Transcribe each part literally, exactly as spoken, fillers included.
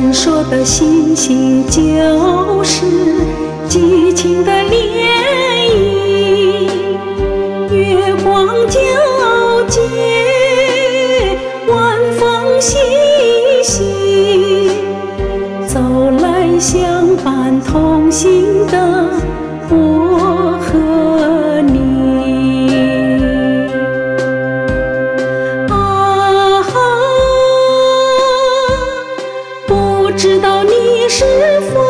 闪烁的星星就是激情的涟漪，月光皎洁，晚风习习，走来相伴同行的我和你。啊，不知道你是否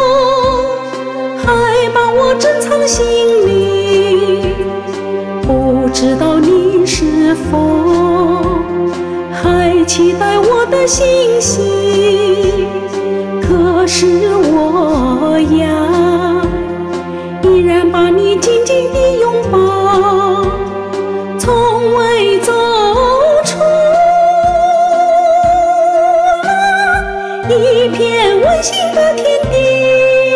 还把我珍藏心里，不知道你是否还期待我的信息。可是我呀，依然把你紧紧地拥抱，从未走出那一片温馨的天地。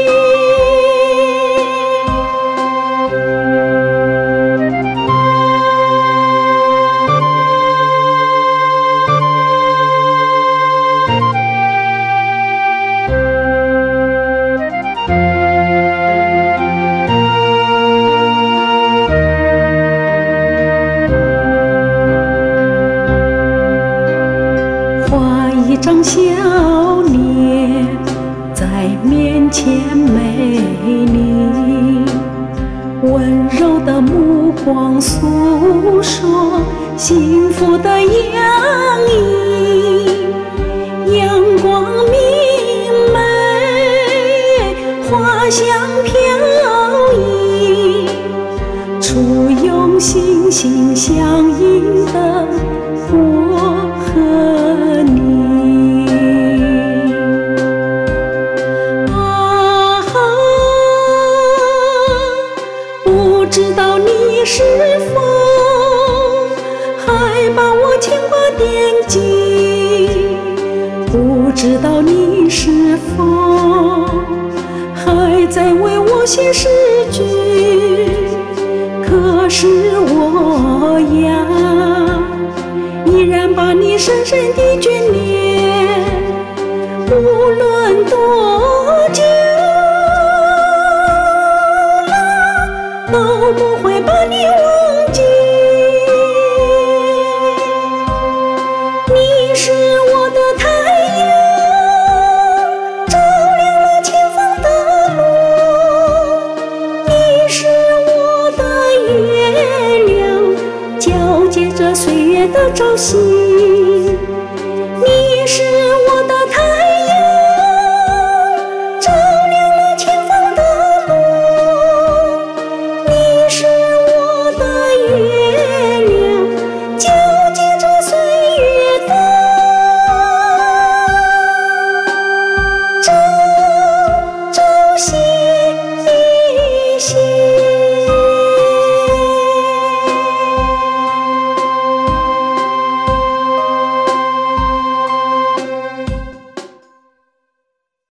一张笑脸在面前美丽，温柔的目光诉说幸福的洋溢，阳光明媚，花香飘逸，初拥心心相印的我和你。不知道你是否还把我牵挂惦记，不知道你是否还在为我写诗句。可是我呀，依然把你深深地眷恋，无论多久都不会把你忘记。你是我的太阳，照亮了前方的路，你是我的月亮，皎洁着岁月的朝夕。